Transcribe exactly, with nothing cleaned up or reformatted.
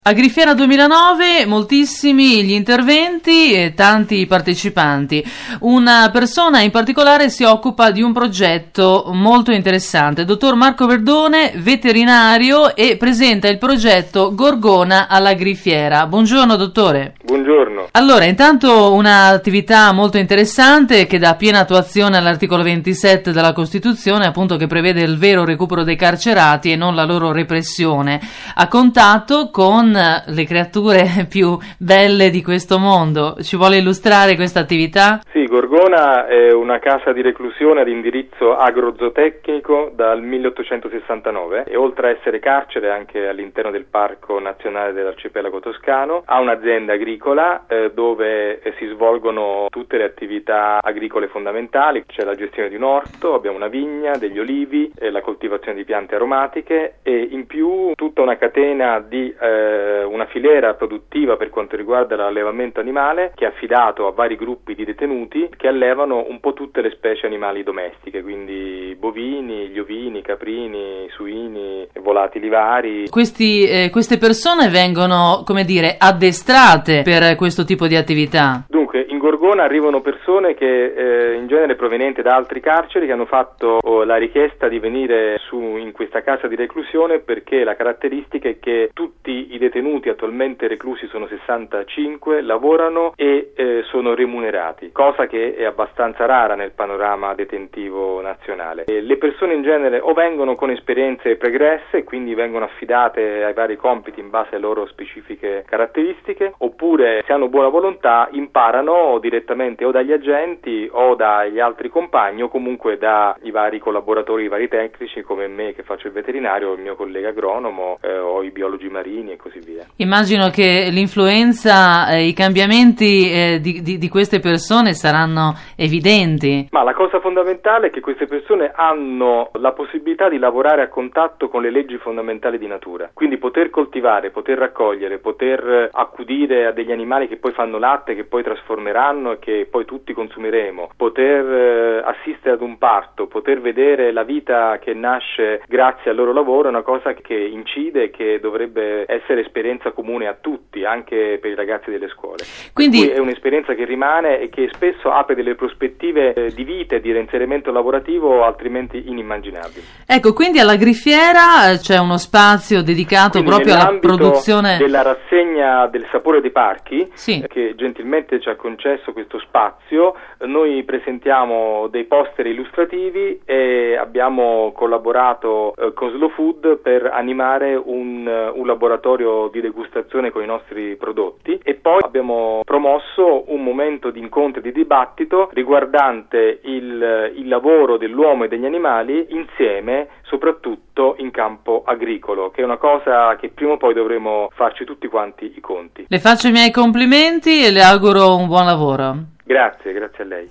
Agrifiera duemilanove, moltissimi gli interventi e tanti partecipanti. Una persona in particolare si occupa di un progetto molto interessante, dottor Marco Verdone, veterinario, e presenta il progetto Gorgona all'Agrifiera. Buongiorno dottore. Buongiorno. Allora, intanto un'attività molto interessante che dà piena attuazione all'articolo ventisette della Costituzione, appunto, che prevede il vero recupero dei carcerati e non la loro repressione, a contatto con le creature più belle di questo mondo. Ci vuole illustrare questa attività? Sì, Gorgona è una casa di reclusione ad indirizzo agrozootecnico dal milleottocentosessantanove e oltre a essere carcere anche all'interno del Parco Nazionale dell'Arcipelago Toscano, ha un'azienda agricola eh, dove eh, si svolgono tutte le attività agricole fondamentali. C'è la gestione di un orto, abbiamo una vigna, degli olivi, eh, la coltivazione di piante aromatiche e in più tutta una catena di eh, una filiera produttiva per quanto riguarda l'allevamento animale che è affidato a vari gruppi di detenuti che allevano un po' tutte le specie animali domestiche, quindi bovini, gli ovini, caprini, suini, volatili vari. Questi, eh, queste persone vengono, come dire, addestrate per questo tipo di attività? Dunque, in Gorgona arrivano persone che eh, in genere provenienti da altri carceri che hanno fatto oh, la richiesta di venire su in questa casa di reclusione perché la caratteristica è che tutti i detenuti attualmente reclusi sono sessantacinque, lavorano e eh, sono remunerati, cosa che è abbastanza rara nel panorama detentivo nazionale. E le persone in genere o vengono con esperienze pregresse e quindi vengono affidate ai vari compiti in base alle loro specifiche caratteristiche, oppure se hanno buona volontà imparano direttamente o dagli agenti o dagli altri compagni o comunque dai vari collaboratori, i vari tecnici come me che faccio il veterinario, o il mio collega agronomo eh, o i biologi marini e così via. Immagino che l'influenza, eh, i cambiamenti eh, di, di, di queste persone saranno evidenti. Ma la cosa fondamentale è che queste persone hanno la possibilità di lavorare a contatto con le leggi fondamentali di natura, quindi poter coltivare, poter raccogliere, poter accudire a degli animali che poi fanno latte, che poi trasformeranno e che poi tutti consumeremo, poter eh, assistere ad un parto, poter vedere la vita che nasce grazie al loro lavoro è una cosa che incide e che dovrebbe essere esperienza comune a tutti, anche per i ragazzi delle scuole. Quindi è un'esperienza che rimane e che spesso apre delle prospettive eh, di vita e di reinserimento lavorativo altrimenti inimmaginabili. Ecco, quindi all'Agrifiera c'è uno spazio dedicato quindi proprio alla produzione della rassegna del sapore dei parchi, sì. che gentilmente ci ha concesso questo spazio. Noi presentiamo dei poster illustrativi e abbiamo collaborato eh, con Slow Food per animare un, un laboratorio di degustazione con i nostri prodotti e poi abbiamo promosso un momento di incontro e di dibattito riguardante il, il lavoro dell'uomo e degli animali insieme, soprattutto in campo agricolo, che è una cosa che prima o poi dovremo farci tutti quanti i conti. Le faccio i miei complimenti e le auguro un buon lavoro. Grazie, grazie a lei.